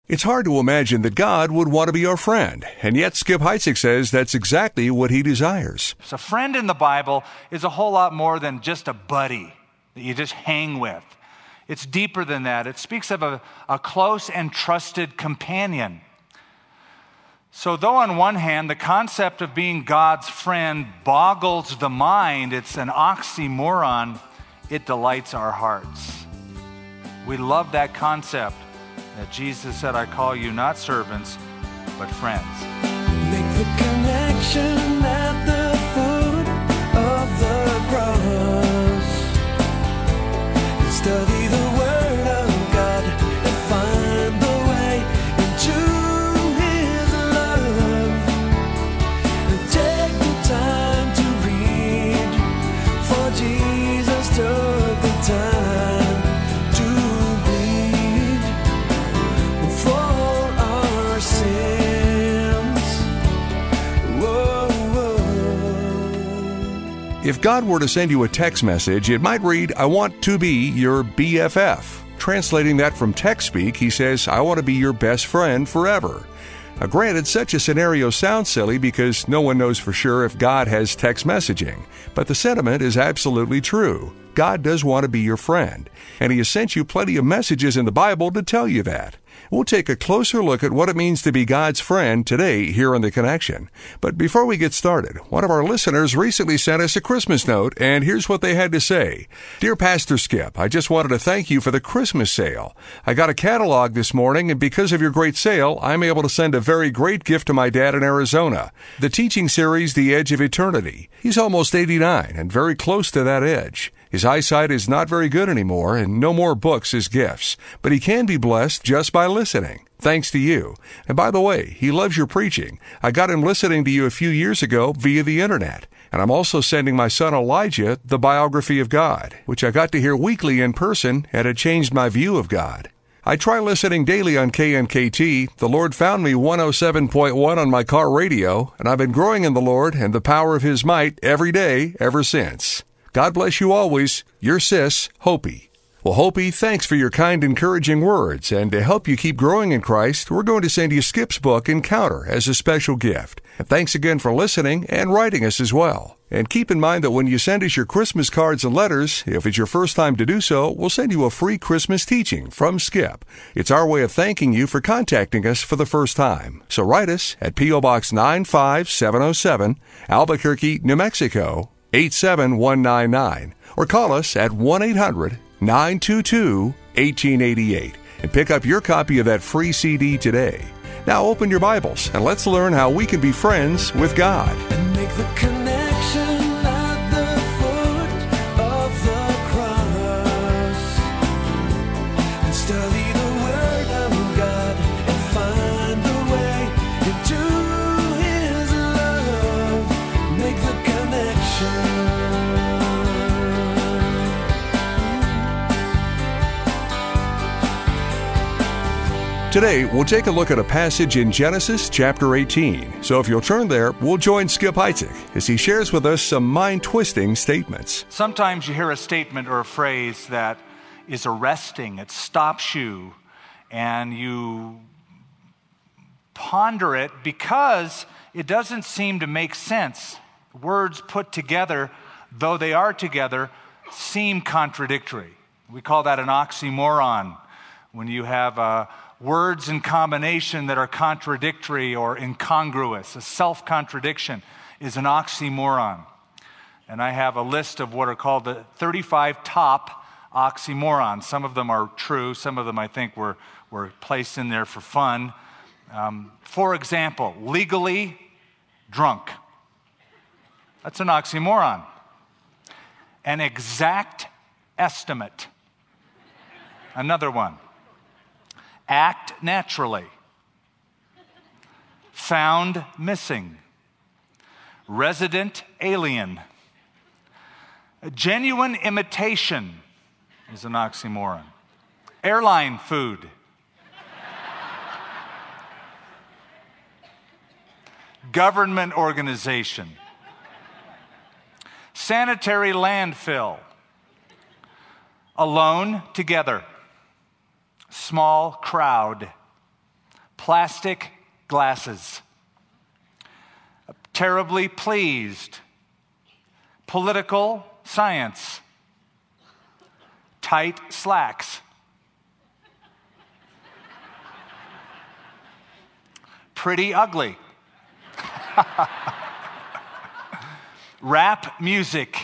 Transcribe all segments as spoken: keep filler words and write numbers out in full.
It's hard to imagine that God would want to be our friend, and yet Skip Heitzig says that's exactly what he desires. So a friend in the Bible is a whole lot more than just a buddy that you just hang with. It's deeper than that. It speaks of a, a close and trusted companion. So though on one hand, the concept of being God's friend boggles the mind, it's an oxymoron, it delights our hearts. We love that concept that Jesus said, I call you not servants, but friends. Make the connection at the foot of the cross. Study the word of God and find the way into his love. And take the time to read, for Jesus took the time to bleed for our sins. Whoa, whoa. If God were to send you a text message, it might read, I want to be your B F F. Translating that from text speak, he says, I want to be your best friend forever. Now, granted, such a scenario sounds silly because no one knows for sure if God has text messaging, but the sentiment is absolutely true. God does want to be your friend, and he has sent you plenty of messages in the Bible to tell you that. We'll take a closer look at what it means to be God's friend today here on The Connection. But before we get started, one of our listeners recently sent us a Christmas note, and here's what they had to say. Dear Pastor Skip, I just wanted to thank you for the Christmas sale. I got a catalog this morning, and because of your great sale, I'm able to send a very great gift to my dad in Arizona. The teaching series, The Edge of Eternity. He's almost eighty-nine and very close to that edge. His eyesight is not very good anymore, and no more books as gifts, but he can be blessed just by listening. Thanks to you. And by the way, he loves your preaching. I got him listening to you a few years ago via the internet. And I'm also sending my son Elijah the biography of God, which I got to hear weekly in person, and it changed my view of God. I try listening daily on K N K T. The Lord found me one oh seven point one on my car radio, and I've been growing in the Lord and the power of his might every day ever since. God bless you always. Your sis, Hopi. Well, Hopi, thanks for your kind, encouraging words. And to help you keep growing in Christ, we're going to send you Skip's book, Encounter, as a special gift. And thanks again for listening and writing us as well. And keep in mind that when you send us your Christmas cards and letters, if it's your first time to do so, we'll send you a free Christmas teaching from Skip. It's our way of thanking you for contacting us for the first time. So write us at P O Box nine five seven oh seven, Albuquerque, New Mexico, eight seven one nine nine, or call us at one eight hundred nine two two one eight eight eight and pick up your copy of that free C D today. Now open your Bibles and let's learn how we can be friends with God. And make the connection at the foot of the cross. And study the word of God and find the way into his love. Make the connection. Today, we'll take a look at a passage in Genesis chapter eighteen. So if you'll turn there, we'll join Skip Heitzig as he shares with us some mind-twisting statements. Sometimes you hear a statement or a phrase that is arresting. It stops you, and you ponder it because it doesn't seem to make sense. Words put together, though they are together, seem contradictory. We call that an oxymoron. When you have a words in combination that are contradictory or incongruous. A self-contradiction is an oxymoron. And I have a list of what are called the thirty-five top oxymorons. Some of them are true. Some of them I think were, were placed in there for fun. Um, for example, legally drunk. That's an oxymoron. An exact estimate. Another one. Act naturally. Found missing. Resident alien. A genuine imitation is an oxymoron. Airline food. Government organization. Sanitary landfill. Alone together. Small crowd. plastic glasses. Terribly pleased. Political science. Tight slacks. Pretty ugly. Rap music.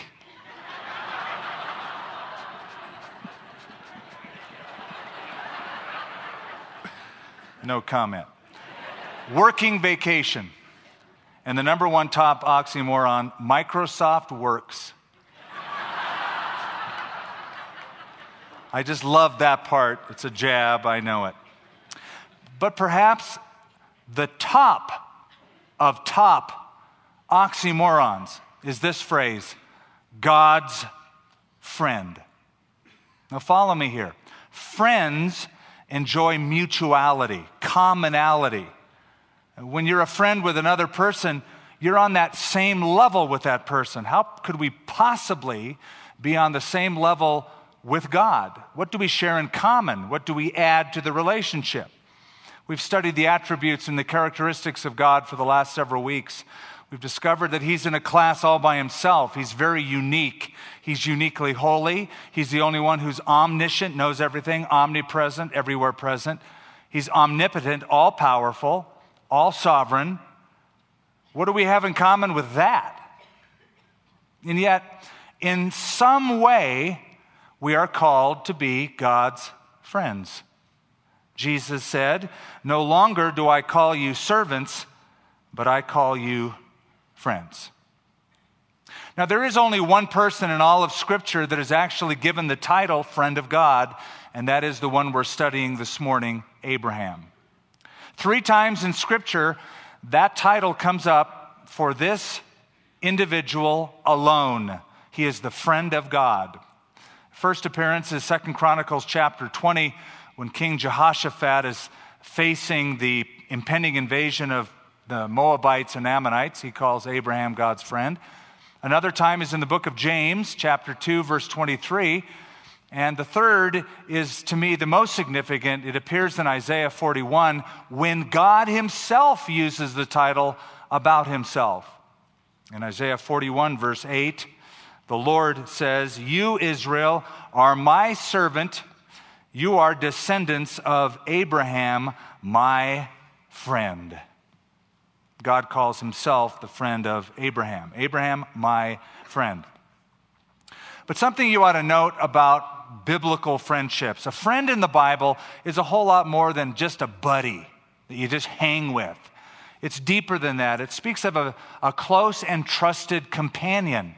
No comment. Working vacation. And the number one top oxymoron, Microsoft Works. I just love that part. It's a jab, I know it. But perhaps the top of top oxymorons is this phrase, God's friend. Now follow me here. Friends enjoy mutuality, commonality. When you're a friend with another person, you're on that same level with that person. How could we possibly be on the same level with God? What do we share in common? What do we add to the relationship? We've studied the attributes and the characteristics of God for the last several weeks. We've discovered that he's in a class all by himself. He's very unique. He's uniquely holy. He's the only one who's omniscient, knows everything, omnipresent, everywhere present. He's omnipotent, all-powerful, all-sovereign. What do we have in common with that? And yet, in some way, we are called to be God's friends. Jesus said, "No longer do I call you servants, but I call you friends." Now, there is only one person in all of Scripture that is actually given the title friend of God, and that is the one we're studying this morning, Abraham. Three times in Scripture, that title comes up for this individual alone. He is the friend of God. First appearance is Second Chronicles chapter twenty, when King Jehoshaphat is facing the impending invasion of the Moabites and Ammonites. He calls Abraham God's friend. Another time is in the book of James, chapter two, verse twenty-three. And the third is, to me, the most significant. It appears in Isaiah forty-one, when God himself uses the title about himself. In Isaiah forty-one, verse eight, the Lord says, "You, Israel, are my servant. You are descendants of Abraham, my friend." God calls himself the friend of Abraham. Abraham, my friend. But something you ought to note about biblical friendships. A friend in the Bible is a whole lot more than just a buddy that you just hang with. It's deeper than that. It speaks of a, a close and trusted companion.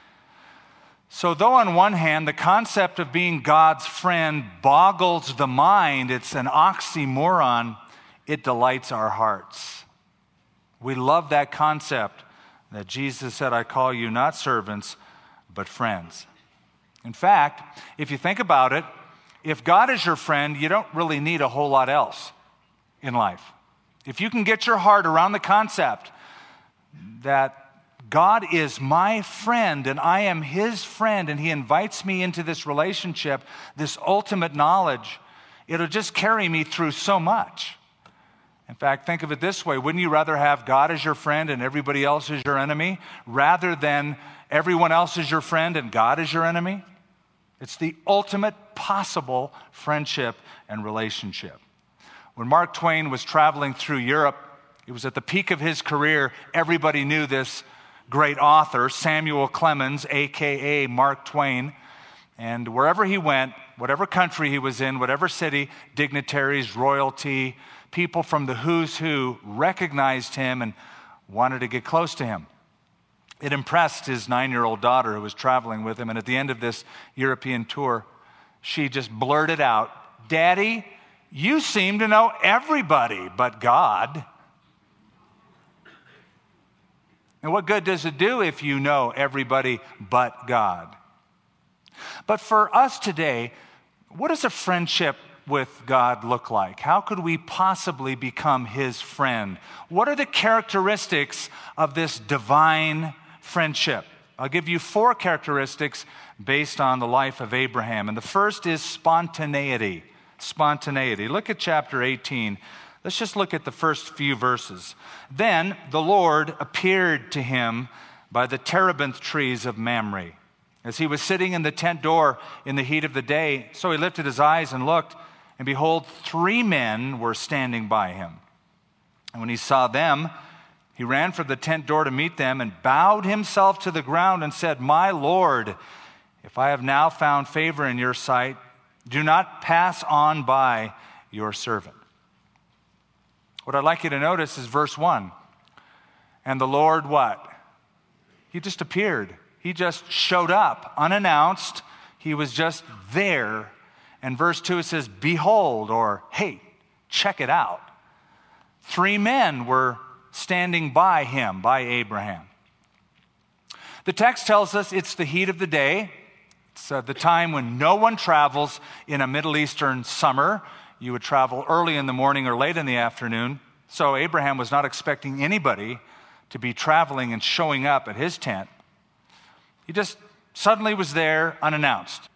So though on one hand, the concept of being God's friend boggles the mind, it's an oxymoron, it delights our hearts. We love that concept that Jesus said, "I call you not servants, but friends." In fact, if you think about it, if God is your friend, you don't really need a whole lot else in life. If you can get your heart around the concept that God is my friend and I am his friend and he invites me into this relationship, this ultimate knowledge, it'll just carry me through so much. In fact, think of it this way. Wouldn't you rather have God as your friend and everybody else is your enemy, rather than everyone else is your friend and God is your enemy? It's the ultimate possible friendship and relationship. When Mark Twain was traveling through Europe, it was at the peak of his career. Everybody knew this great author, Samuel Clemens, a k a. Mark Twain. And wherever he went, whatever country he was in, whatever city, dignitaries, royalty, people from the who's who recognized him and wanted to get close to him. It impressed his nine-year-old daughter who was traveling with him. And at the end of this European tour, she just blurted out, "Daddy, you seem to know everybody but God." And what good does it do if you know everybody but God? But for us today, what does a friendship with God look like? How could we possibly become his friend? What are the characteristics of this divine friendship? I'll give you four characteristics based on the life of Abraham. And the first is spontaneity. Spontaneity. Look at chapter eighteen. Let's just look at the first few verses. Then the Lord appeared to him by the terebinth trees of Mamre, as he was sitting in the tent door in the heat of the day. So he lifted his eyes and looked, and behold, three men were standing by him. And when he saw them, he ran from the tent door to meet them and bowed himself to the ground and said, "My Lord, if I have now found favor in your sight, do not pass on by your servant." What I'd like you to notice is verse one. And the Lord what? He just appeared. He just showed up unannounced. He was just there. And verse two, it says, "Behold," or "Hey, check it out." Three men were standing by him, by Abraham. The text tells us it's the heat of the day. It's uh, the time when no one travels in a Middle Eastern summer. You would travel early in the morning or late in the afternoon. So Abraham was not expecting anybody to be traveling and showing up at his tent. He just suddenly was there unannounced.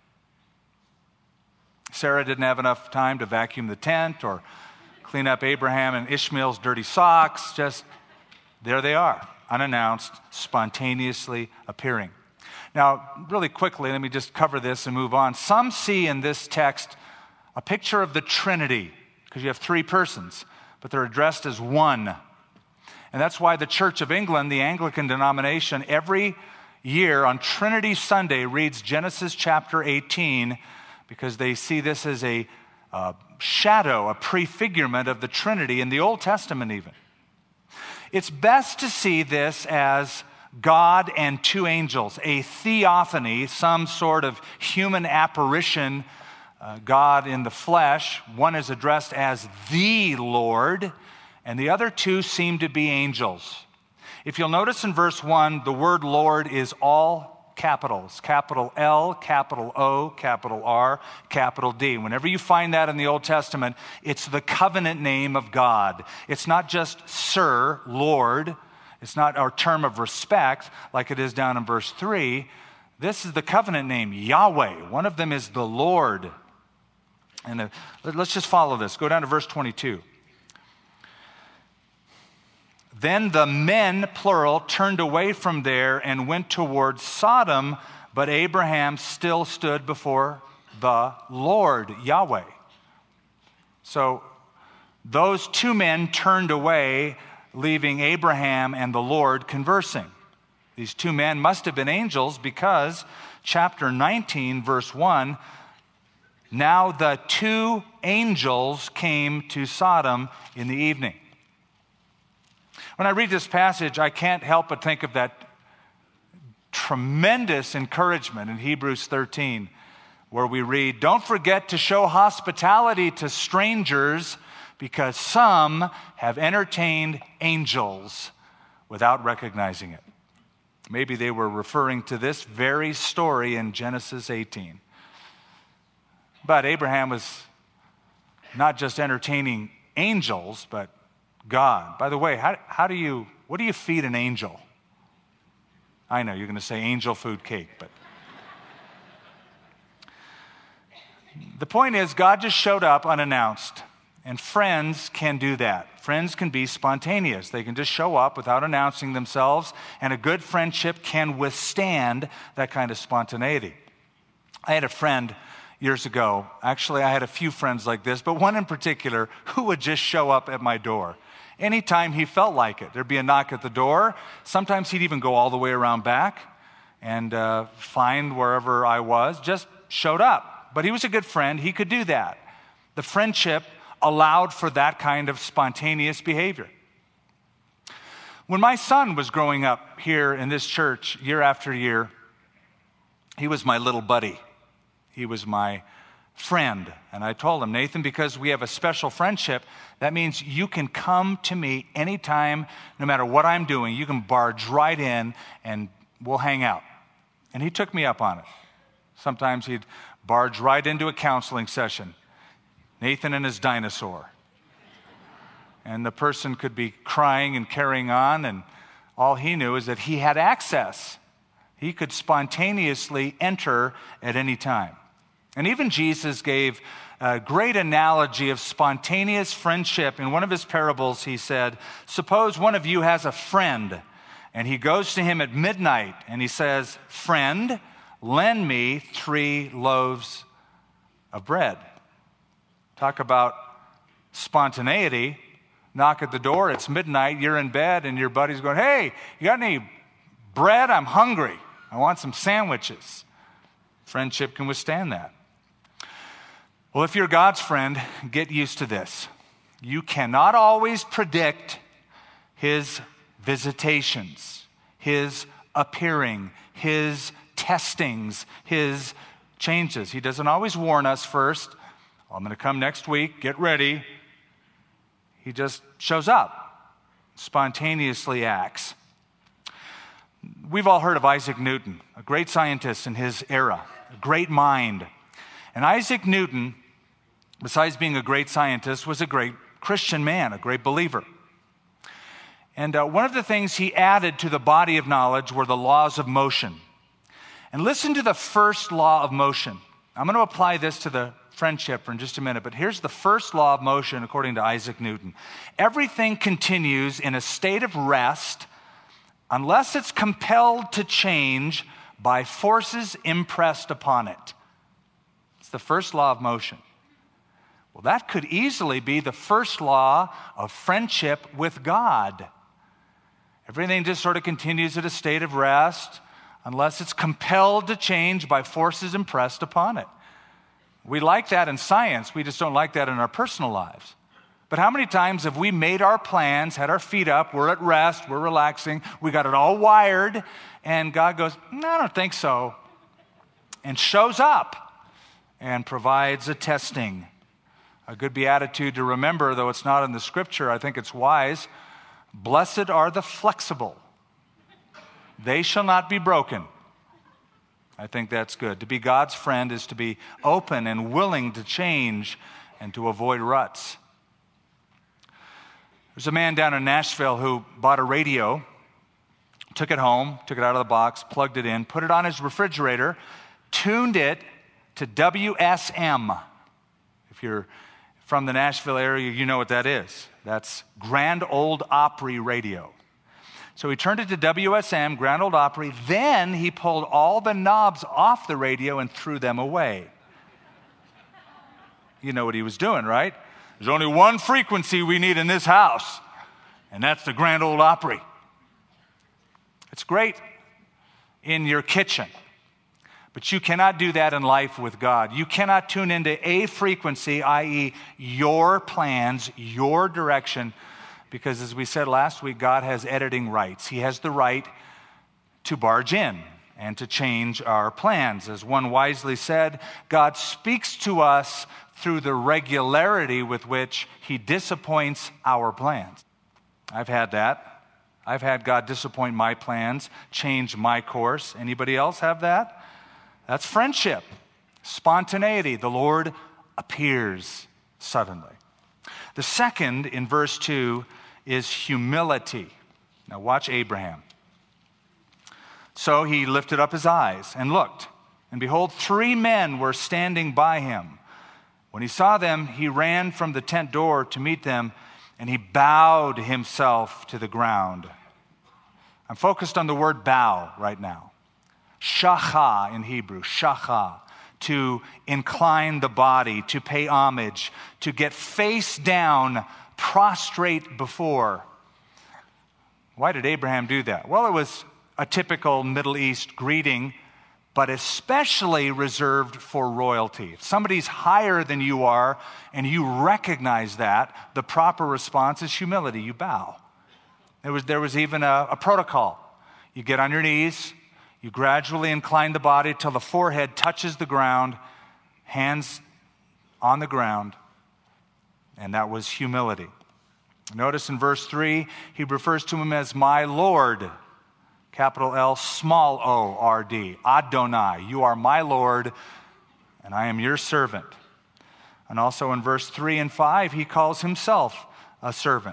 Sarah didn't have enough time to vacuum the tent or clean up Abraham and Ishmael's dirty socks. Just there they are, unannounced, spontaneously appearing. Now, really quickly, let me just cover this and move on. Some see in this text a picture of the Trinity, because you have three persons, but they're addressed as one. And that's why the Church of England, the Anglican denomination, every year on Trinity Sunday reads Genesis chapter eighteen, because they see this as a uh, shadow, a prefigurement of the Trinity in the Old Testament even. It's best to see this as God and two angels, a theophany, some sort of human apparition, uh, God in the flesh. One is addressed as the Lord, and the other two seem to be angels. If you'll notice in verse one, the word Lord is all capitals, capital L, capital O, capital R, capital D. Whenever you find that in the Old Testament, it's the covenant name of God. It's not just Sir, Lord. It's not our term of respect like it is down in verse three. This is the covenant name, Yahweh. One of them is the Lord. And uh, let's just follow this. Go down to verse twenty-two. Then the men, plural, turned away from there and went towards Sodom, but Abraham still stood before the Lord, Yahweh. So those two men turned away, leaving Abraham and the Lord conversing. These two men must have been angels, because chapter nineteen, verse one, now the two angels came to Sodom in the evening. When I read this passage, I can't help but think of that tremendous encouragement in Hebrews thirteen, where we read, "Don't forget to show hospitality to strangers, because some have entertained angels without recognizing it." Maybe they were referring to this very story in Genesis eighteen. But Abraham was not just entertaining angels, but God. By the way, how, how do you, what do you feed an angel? I know you're going to say angel food cake, but the point is, God just showed up unannounced. And friends can do that. Friends can be spontaneous. They can just show up without announcing themselves, and a good friendship can withstand that kind of spontaneity. I had a friend years ago. Actually, I had a few friends like this, but one in particular who would just show up at my door anytime he felt like it. There'd be a knock at the door. Sometimes he'd even go all the way around back and uh, find wherever I was, just showed up. But he was a good friend. He could do that. The friendship allowed for that kind of spontaneous behavior. When my son was growing up here in this church year after year, he was my little buddy. He was my friend. And I told him, "Nathan, because we have a special friendship, that means you can come to me anytime, no matter what I'm doing. You can barge right in and we'll hang out." And he took me up on it. Sometimes he'd barge right into a counseling session. Nathan and his dinosaur. And the person could be crying and carrying on, and all he knew is that he had access. He could spontaneously enter at any time. And even Jesus gave a great analogy of spontaneous friendship. In one of his parables, he said, suppose one of you has a friend, and he goes to him at midnight, and he says, friend, lend me three loaves of bread. Talk about spontaneity. Knock at the door, it's midnight, you're in bed, and your buddy's going, hey, you got any bread? I'm hungry. I want some sandwiches. Friendship can withstand that. Well, if you're God's friend, get used to this. You cannot always predict his visitations, his appearing, his testings, his changes. He doesn't always warn us first. Oh, I'm going to come next week, get ready. He just shows up, spontaneously acts. We've all heard of Isaac Newton, a great scientist in his era, a great mind. And Isaac Newton, besides being a great scientist, was a great Christian man, a great believer. And uh, one of the things he added to the body of knowledge were the laws of motion. And listen to the first law of motion. I'm going to apply this to the friendship for in just a minute, but here's the first law of motion according to Isaac Newton. Everything continues in a state of rest unless it's compelled to change by forces impressed upon it. It's the first law of motion. Well, that could easily be the first law of friendship with God. Everything just sort of continues at a state of rest unless it's compelled to change by forces impressed upon it. We like that in science. We just don't like that in our personal lives. But how many times have we made our plans, had our feet up, we're at rest, we're relaxing, we got it all wired, and God goes, no, I don't think so, and shows up and provides a testing. A good beatitude to remember, though it's not in the scripture, I think it's wise. Blessed are the flexible. They shall not be broken. I think that's good. To be God's friend is to be open and willing to change and to avoid ruts. There's a man down in Nashville who bought a radio, took it home, took it out of the box, plugged it in, put it on his refrigerator, tuned it to W S M. If you're from the Nashville area, you know what that is. That's Grand Ole Opry Radio. So he turned it to W S M, Grand Ole Opry. Then he pulled all the knobs off the radio and threw them away. You know what he was doing, right? There's only one frequency we need in this house, and that's the Grand Ole Opry. It's great in your kitchen, but you cannot do that in life with God. You cannot tune into a frequency, that is your plans, your direction, because as we said last week, God has editing rights. He has the right to barge in and to change our plans. As one wisely said, God speaks to us through the regularity with which he disappoints our plans. I've had that. I've had God disappoint my plans, change my course. Anybody else have that? That's friendship, spontaneity. The Lord appears suddenly. The second in verse two is humility. Now watch Abraham. So he lifted up his eyes and looked, and behold, three men were standing by him. When he saw them, he ran from the tent door to meet them, and he bowed himself to the ground. I'm focused on the word bow right now. Shacha in Hebrew, shacha, to incline the body, to pay homage, to get face down, prostrate before. Why did Abraham do that? Well, it was a typical Middle East greeting, but especially reserved for royalty. If somebody's higher than you are and you recognize that, the proper response is humility. You bow. There was, there was even a, a protocol. You get on your knees, you gradually incline the body till the forehead touches the ground, hands on the ground, and that was humility. Notice in verse three, he refers to him as my Lord. Capital L, small o, R D, Adonai. You are my Lord, and I am your servant. And also in verse three and five, he calls himself a servant.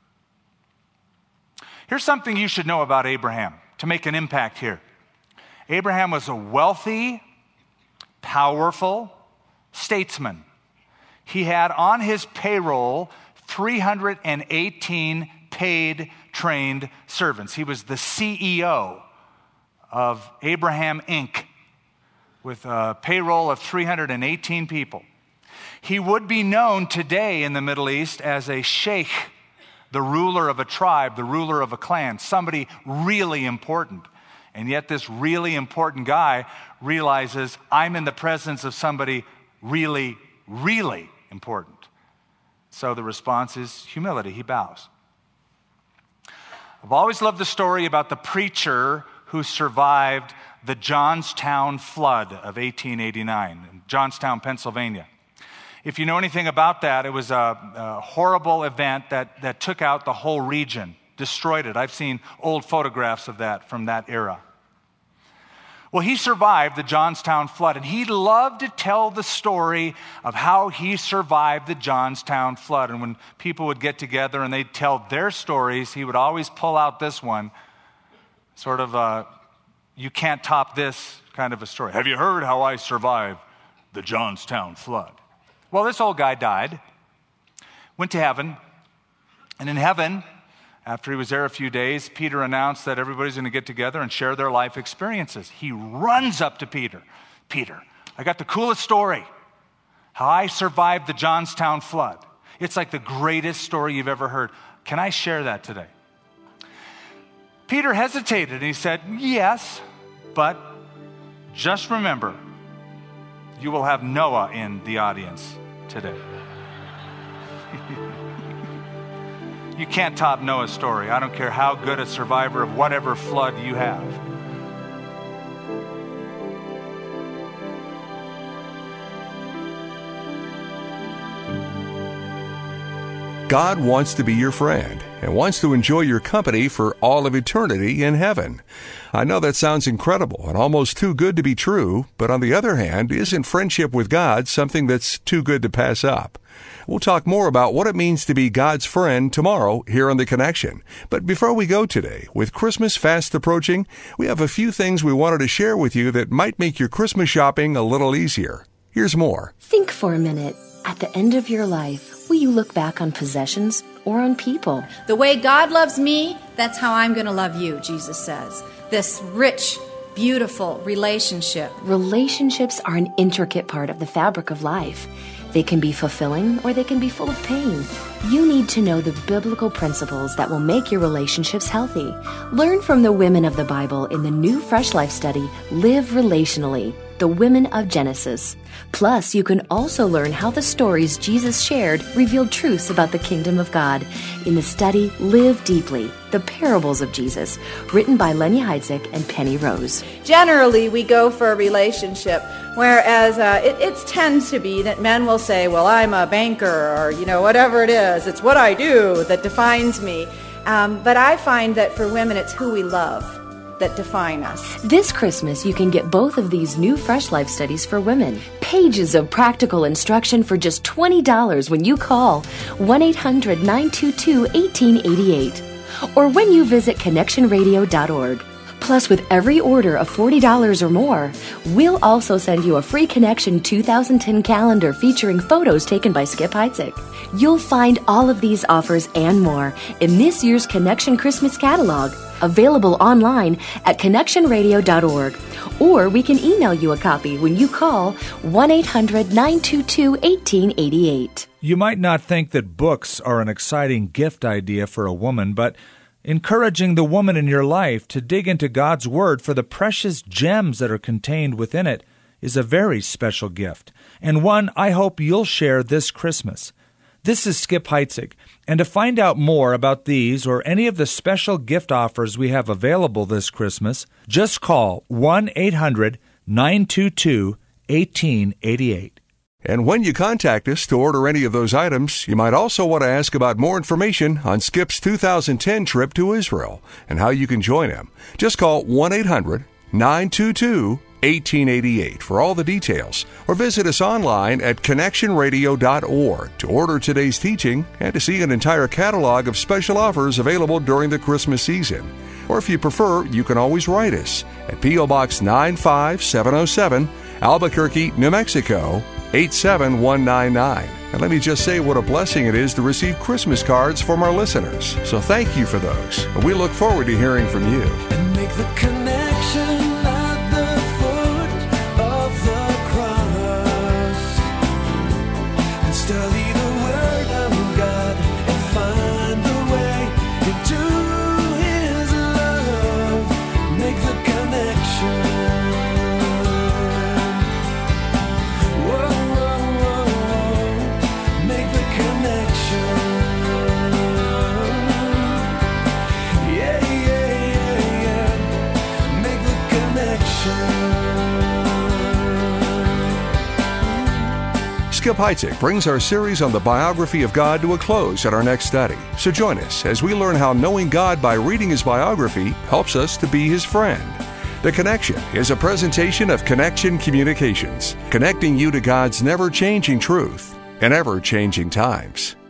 Here's something you should know about Abraham to make an impact here. Abraham was a wealthy, powerful, statesman. He had on his payroll three hundred eighteen paid, trained servants. He was the C E O of Abraham Incorporated with a payroll of three hundred eighteen people. He would be known today in the Middle East as a sheikh, the ruler of a tribe, the ruler of a clan, somebody really important. And yet this really important guy realizes, I'm in the presence of somebody really, really important. So the response is humility. He bows. I've always loved the story about the preacher who survived the Johnstown flood of eighteen eighty-nine in Johnstown, Pennsylvania. If you know anything about that, it was a, a horrible event that, that took out the whole region, destroyed it. I've seen old photographs of that from that era. Well, he survived the Johnstown flood, and he loved to tell the story of how he survived the Johnstown flood. And when people would get together and they'd tell their stories, he would always pull out this one, sort of a, you can't top this kind of a story. Have you heard how I survived the Johnstown flood? Well, this old guy died, went to heaven, and in heaven, after he was there a few days, Peter announced that everybody's going to get together and share their life experiences. He runs up to Peter. Peter, I got the coolest story, how I survived the Johnstown flood. It's like the greatest story you've ever heard. Can I share that today? Peter hesitated and he said, yes, but just remember, you will have Noah in the audience today. You can't top Noah's story. I don't care how good a survivor of whatever flood you have. God wants to be your friend and wants to enjoy your company for all of eternity in heaven. I know that sounds incredible and almost too good to be true, but on the other hand, isn't friendship with God something that's too good to pass up? We'll talk more about what it means to be God's friend tomorrow here on The Connection. But before we go today, with Christmas fast approaching, we have a few things we wanted to share with you that might make your Christmas shopping a little easier. Here's more. Think for a minute. At the end of your life, will you look back on possessions or on people? The way God loves me, that's how I'm going to love you, Jesus says. This rich, beautiful relationship. Relationships are an intricate part of the fabric of life. They can be fulfilling or they can be full of pain. You need to know the biblical principles that will make your relationships healthy. Learn from the women of the Bible in the new Fresh Life study, Live Relationally, the Women of Genesis. Plus, you can also learn how the stories Jesus shared revealed truths about the kingdom of God in the study Live Deeply, the Parables of Jesus, written by Lenny Heidzik and Penny Rose. Generally, we go for a relationship, whereas uh, it, it tends to be that men will say, well, I'm a banker, or, you know, whatever it is. It's what I do that defines me. Um, but I find that for women, it's who we love that define us. This Christmas, you can get both of these new Fresh Life studies for women. Pages of practical instruction for just twenty dollars when you call one eight hundred nine two two one eight eight eight or when you visit connection radio dot org. Plus, with every order of forty dollars or more, we'll also send you a free Connection two thousand ten calendar featuring photos taken by Skip Heitzig. You'll find all of these offers and more in this year's Connection Christmas catalog, available online at connection radio dot org, or we can email you a copy when you call one eight hundred nine two two one eight eight eight. You might not think that books are an exciting gift idea for a woman, but encouraging the woman in your life to dig into God's Word for the precious gems that are contained within it is a very special gift, and one I hope you'll share this Christmas. This is Skip Heitzig, and to find out more about these or any of the special gift offers we have available this Christmas, just call one eight hundred nine two two one eight eight eight. And when you contact us to order any of those items, you might also want to ask about more information on Skip's two thousand ten trip to Israel and how you can join him. Just call one eight hundred nine two two one eight eight eight for all the details, or visit us online at connection radio dot org to order today's teaching and to see an entire catalog of special offers available during the Christmas season. Or if you prefer, you can always write us at P O. Box nine five seven oh seven, Albuquerque, New Mexico, eight seven one nine nine. And let me just say what a blessing it is to receive Christmas cards from our listeners. So thank you for those. We look forward to hearing from you. And make the connection at the foot of the cross. And study the word of God and find the way into his love. Make the connection. Whoa, whoa, whoa, whoa. Make the connection. Yeah, yeah, yeah, yeah. Make the connection. Skip Heitzig brings our series on the biography of God to a close at our next study. So join us as we learn how knowing God by reading his biography helps us to be his friend. The Connection is a presentation of Connection Communications, connecting you to God's never-changing truth in ever-changing times.